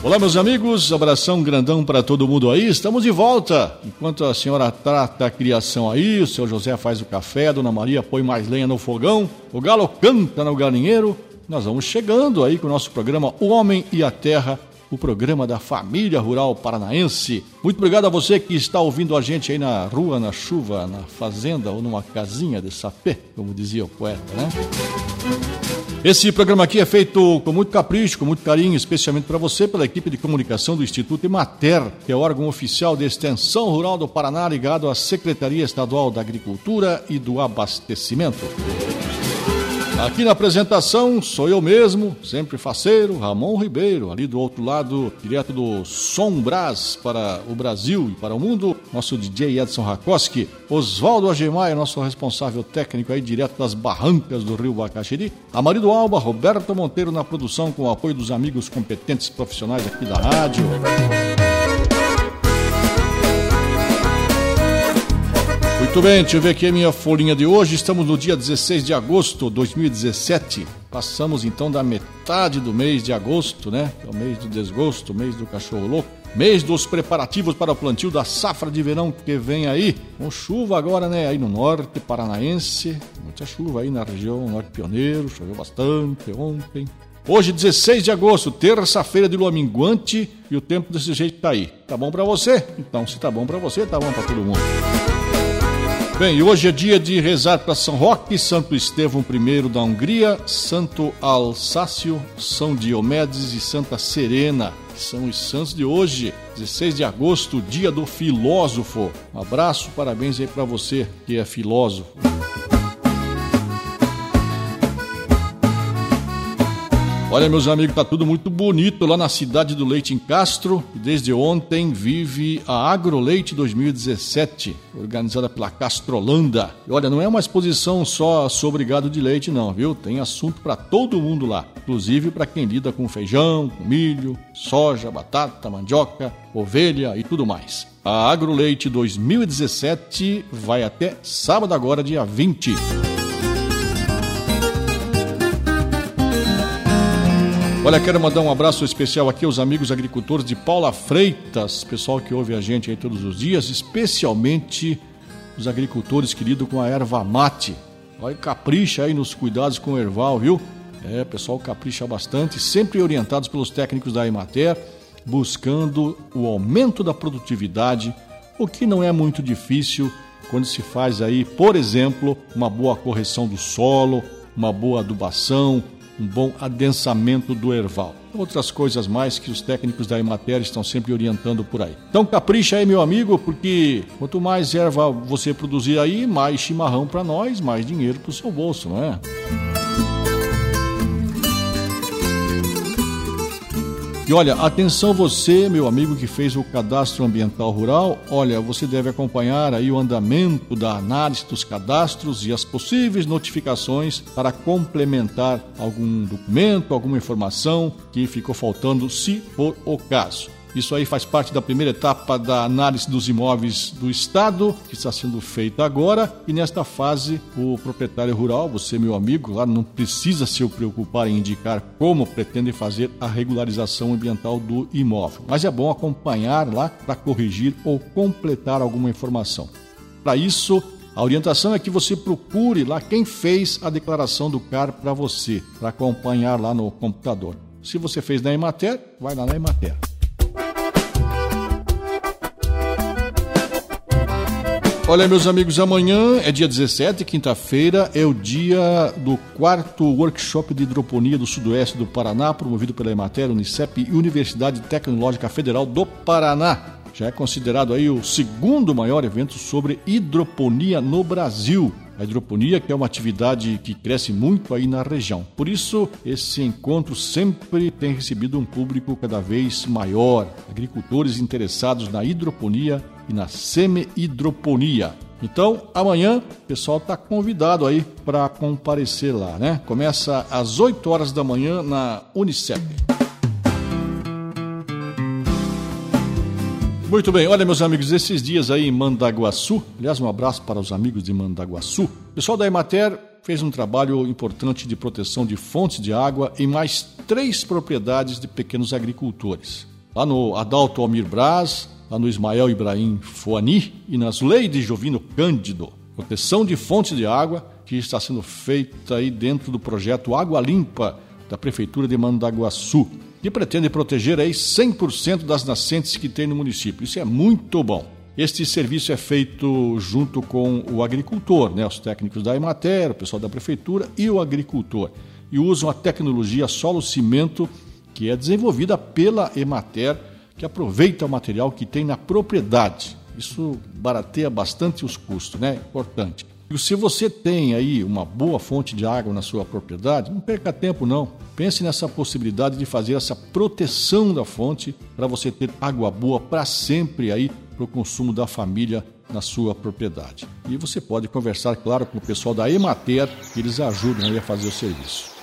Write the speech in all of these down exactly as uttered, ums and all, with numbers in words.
Olá, meus amigos, abração grandão para todo mundo aí, estamos de volta. Enquanto a senhora trata a criação aí, o seu José faz o café, a dona Maria põe mais lenha no fogão, o galo canta no galinheiro, nós vamos chegando aí com o nosso programa O Homem e a Terra, o programa da família rural paranaense. Muito obrigado a você que está ouvindo a gente aí na rua, na chuva, na fazenda ou numa casinha de sapé, como dizia o poeta, né? Esse programa aqui é feito com muito capricho, com muito carinho, especialmente para você, pela equipe de comunicação do Instituto Emater, que é o órgão oficial de extensão rural do Paraná, ligado à Secretaria Estadual da Agricultura e do Abastecimento. Aqui na apresentação sou eu mesmo, sempre faceiro, Ramon Ribeiro, ali do outro lado, direto do Som Brás para o Brasil e para o mundo, nosso D J Edson Rakoski, Oswaldo Agemai, nosso responsável técnico aí direto das barrancas do Rio Bacaxiri, Amarido Alba, Roberto Monteiro na produção com o apoio dos amigos competentes profissionais aqui da rádio. Muito bem, deixa eu ver aqui a minha folhinha de hoje. Estamos no dia dezesseis de agosto de dois mil e dezessete. Passamos então da metade do mês de agosto, né? É o mês do desgosto, o mês do cachorro louco. Mês dos preparativos para o plantio da safra de verão que vem aí. Com chuva agora, né? Aí no norte paranaense. Muita chuva aí na região norte pioneiro. Choveu bastante ontem. Hoje, dezesseis de agosto, terça-feira de lua minguante. E o tempo desse jeito tá aí. Tá bom pra você? Então, se tá bom pra você, tá bom pra todo mundo. Bem, hoje é dia de rezar para São Roque, Santo Estevão I da Hungria, Santo Alsácio, São Diomedes e Santa Serena, que são os santos de hoje, dezesseis de agosto, dia do filósofo. Um abraço, parabéns aí para você que é filósofo. Olha, meus amigos, tá tudo muito bonito lá na cidade do Leite em Castro. E desde ontem vive a Agroleite dois mil e dezessete, organizada pela Castrolanda. E olha, não é uma exposição só sobre gado de leite não, viu? Tem assunto para todo mundo lá, inclusive para quem lida com feijão, com milho, soja, batata, mandioca, ovelha e tudo mais. A Agroleite dois mil e dezessete vai até sábado agora, dia vinte. Olha, quero mandar um abraço especial aqui aos amigos agricultores de Paula Freitas, pessoal que ouve a gente aí todos os dias, especialmente os agricultores que lidam com a erva mate. Olha, capricha aí nos cuidados com o erval, viu? É, pessoal capricha bastante, sempre orientados pelos técnicos da Emater, buscando o aumento da produtividade, o que não é muito difícil quando se faz aí, por exemplo, uma boa correção do solo, uma boa adubação, um bom adensamento do erval. Outras coisas mais que os técnicos da Emater estão sempre orientando por aí. Então capricha aí, meu amigo, porque quanto mais erva você produzir aí, mais chimarrão para nós, mais dinheiro para o seu bolso, não é? E olha, atenção você, meu amigo que fez o cadastro ambiental rural, olha, você deve acompanhar aí o andamento da análise dos cadastros e as possíveis notificações para complementar algum documento, alguma informação que ficou faltando, se for o caso. Isso aí faz parte da primeira etapa da análise dos imóveis do Estado, que está sendo feita agora, e nesta fase o proprietário rural, você meu amigo, lá não precisa se preocupar em indicar como pretende fazer a regularização ambiental do imóvel, mas é bom acompanhar lá para corrigir ou completar alguma informação. Para isso, a orientação é que você procure lá quem fez a declaração do C A R para você, para acompanhar lá no computador. Se você fez na Emater, vai lá na Emater. Olha, meus amigos, amanhã é dia dezessete, quinta-feira, é o dia do quarto workshop de hidroponia do Sudoeste do Paraná, promovido pela Emater, Unicep e Universidade Tecnológica Federal do Paraná. Já é considerado aí o segundo maior evento sobre hidroponia no Brasil. A hidroponia, que é uma atividade que cresce muito aí na região. Por isso, esse encontro sempre tem recebido um público cada vez maior. Agricultores interessados na hidroponia e na semi-hidroponia. Então, amanhã, o pessoal está convidado aí para comparecer lá, né? Começa às oito horas da manhã na Unicep. Muito bem, olha, meus amigos, esses dias aí em Mandaguaçu, aliás, um abraço para os amigos de Mandaguaçu, o pessoal da Emater fez um trabalho importante de proteção de fontes de água em mais três propriedades de pequenos agricultores. lá no Adalto Almir Braz, lá no Ismael Ibrahim Foani e nas leis de Jovino Cândido. Proteção de fontes de água que está sendo feita aí dentro do projeto Água Limpa da Prefeitura de Mandaguaçu, que pretende proteger aí cem por cento das nascentes que tem no município. Isso é muito bom. Este serviço é feito junto com o agricultor, né? Os técnicos da Emater, o pessoal da Prefeitura e o agricultor. E usam a tecnologia solo-cimento que é desenvolvida pela Emater, que aproveita o material que tem na propriedade. Isso barateia bastante os custos, né? Importante. E se você tem aí uma boa fonte de água na sua propriedade, não perca tempo não. Pense nessa possibilidade de fazer essa proteção da fonte para você ter água boa para sempre aí para o consumo da família na sua propriedade. E você pode conversar, claro, com o pessoal da Emater, que eles ajudam aí a fazer o serviço.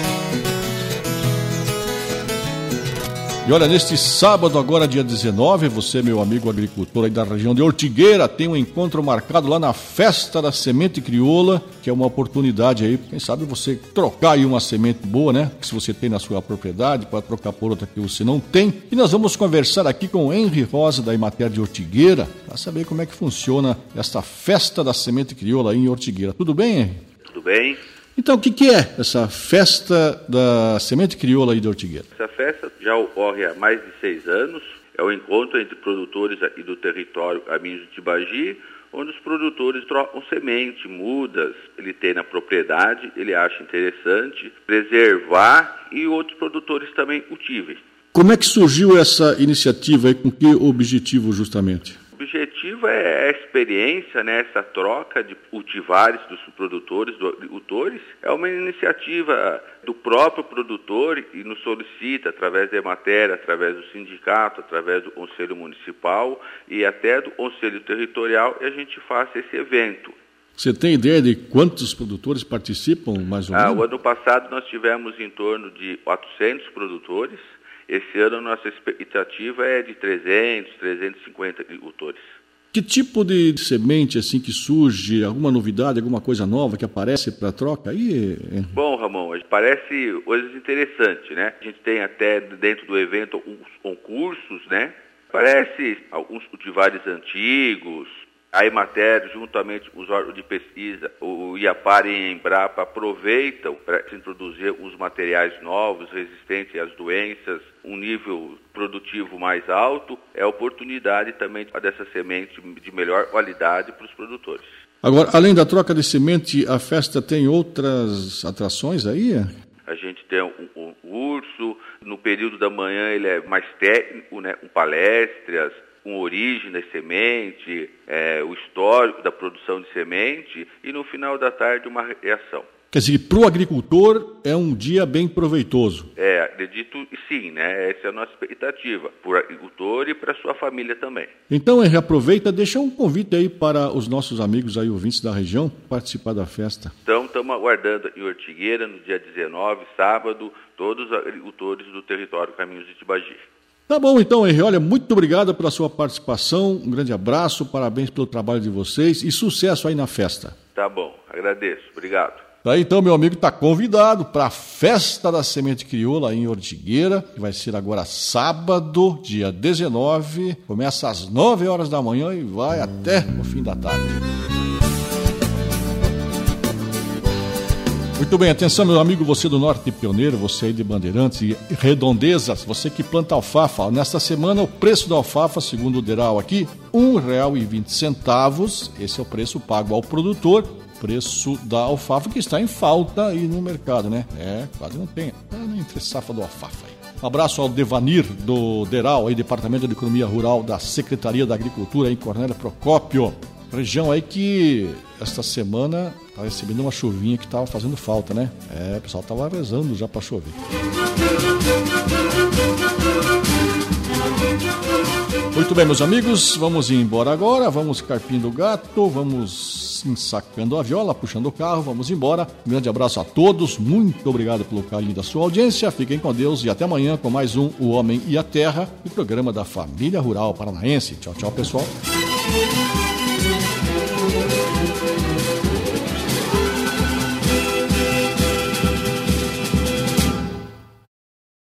E olha, neste sábado, agora dia dezenove, você, meu amigo agricultor aí da região de Ortigueira, tem um encontro marcado lá na Festa da Semente Crioula, que é uma oportunidade aí, quem sabe você trocar aí uma semente boa, né? Que se você tem na sua propriedade, pode trocar por outra que você não tem. E nós vamos conversar aqui com o Henry Rosa, da Emater de Ortigueira, para saber como é que funciona esta Festa da Semente Crioula aí em Ortigueira. Tudo bem, Henry? Tudo bem. Então, o que, que é essa Festa da Semente Crioula aí de Ortigueira? Essa festa já ocorre há mais de seis anos. É o encontro entre produtores aqui do território Caminhos de Tibagi, onde os produtores trocam semente, mudas, ele tem na propriedade, ele acha interessante preservar e outros produtores também cultivem. Como é que surgiu essa iniciativa e com que objetivo justamente? O objetivo é a experiência, né, essa troca de cultivares dos produtores, dos agricultores. É uma iniciativa do próprio produtor e nos solicita, através da Emater, através do sindicato, através do Conselho Municipal e até do Conselho Territorial, e a gente faça esse evento. Você tem ideia de quantos produtores participam, mais ou menos? Ah, o ano passado nós tivemos em torno de quatrocentos produtores. Esse ano a nossa expectativa é de trezentos, trezentos e cinquenta agricultores. Que tipo de semente assim que surge? Alguma novidade, alguma coisa nova que aparece para troca? Aí, é... Bom, Ramon, parece coisas interessantes, né? A gente tem até dentro do evento alguns concursos, né? Parece alguns cultivares antigos. A Emater, juntamente com os órgãos de pesquisa, o IAPAR e a Embrapa, aproveitam para introduzir os materiais novos, resistentes às doenças, um nível produtivo mais alto. É a oportunidade também dessa semente de melhor qualidade para os produtores. Agora, além da troca de semente, a festa tem outras atrações aí? A gente tem um, um urso, no período da manhã ele é mais técnico, né, com palestras, com origem da semente, é, o histórico da produção de semente e no final da tarde uma reação. Quer dizer, para o agricultor é um dia bem proveitoso. É, acredito sim, né? Essa é a nossa expectativa, para o agricultor e para a sua família também. Então, reaproveita, deixa um convite aí para os nossos amigos aí, ouvintes da região, participar da festa. Então, estamos aguardando em Ortigueira, no dia dezenove, sábado, todos os agricultores do território Caminhos de Tibagi. Tá bom, então, Henry, olha, muito obrigado pela sua participação, um grande abraço, parabéns pelo trabalho de vocês e sucesso aí na festa. Tá bom, agradeço, obrigado. Daí, então, meu amigo está convidado para a Festa da Semente Crioula em Ortigueira, que vai ser agora sábado, dia dezenove, começa às nove horas da manhã e vai até o fim da tarde. Muito bem, atenção, meu amigo, você do Norte Pioneiro, você aí de Bandeirantes e Redondezas, você que planta alfafa. Nesta semana, o preço da alfafa, segundo o Deral aqui, um real e vinte centavos. Esse é o preço pago ao produtor. Preço da alfafa que está em falta aí no mercado, né? É, quase não tem. Tá entre safra do alfafa aí. Um abraço ao Devanir do Deral, aí, Departamento de Economia Rural da Secretaria da Agricultura em Cornélio Procópio. Região aí que esta semana está recebendo uma chuvinha que estava fazendo falta, né? É, o pessoal estava rezando já para chover. Muito bem, meus amigos, vamos embora agora, vamos carpindo o gato, vamos ensacando a viola, puxando o carro, vamos embora. Um grande abraço a todos, muito obrigado pelo carinho da sua audiência, fiquem com Deus e até amanhã com mais um O Homem e a Terra, o programa da Família Rural Paranaense. Tchau, tchau, pessoal.